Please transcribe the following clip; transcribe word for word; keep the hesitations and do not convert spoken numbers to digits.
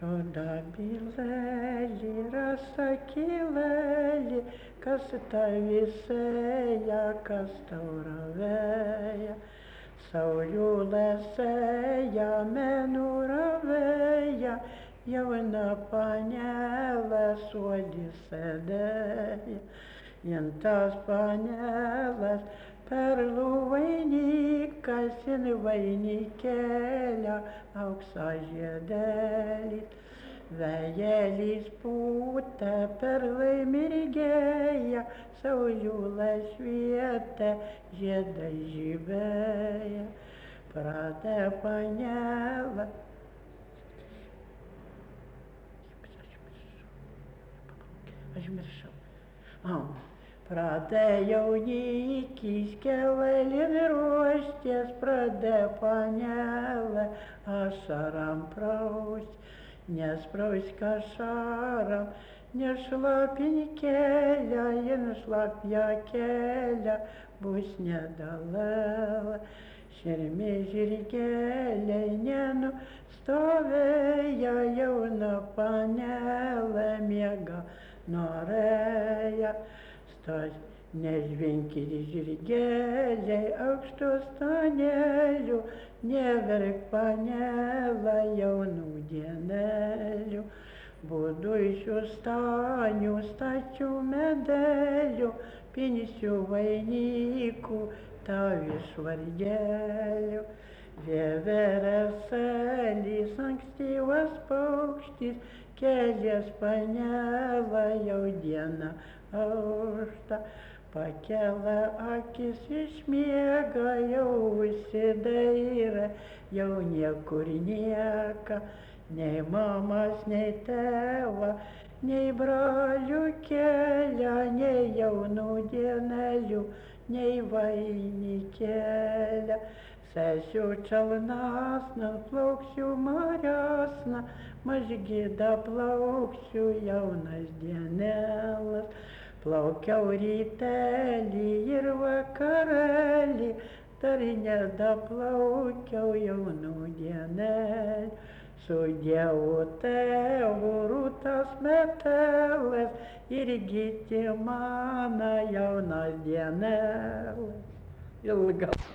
Čudabylėlį, rasakylėlį, kas tavi sėja, kas tauravėja, saululė sėja, mėnulio vėja, jauna panelė suody sėdėja. Jin tas panelės perlų vainikas, jin vainikėlio aukso žiedelis. Vėjelis pūtė, perlai mirgėja, saululė švietė, žiedai žibėja. Pradė panelė. Aš miršau. Oh. Pradė jaunikis kelelin ruoštis, pradė panelė ašaram praust, nespraust ašaram, nešlapin kelią, jin šlapja kelią, bus nedalėlė. Širmi žirgeliai nenustovėja, jauna panelė miega norėja. Stos nežvinkit žirgeliai aukštų stanelių, neverk panelė jaunų dienelių. Buduisių stanių, stačių medelių, pinsių vainikų, tau iš vargelių. Vieversėlis, ankstyvas paukštis, kelias panelė jau dieną aušta. Pakelia akis iš miega, jau užsidairė, jau niekur nieka, nei mamas, nei tėva, nei brolių kelia, nei jaunų dienelių, nei vainikėlio. Sesiu čalnasna, plauksiu mariasna, mažgyda plauksiu jaunas dienelas. Plaukiau rytelį ir vakarėlį, dar nedaplaukiau jaunų dienelių. Su Dievu tėvu rūtas metelis ir gyti mano jaunas dienelas. Ilga.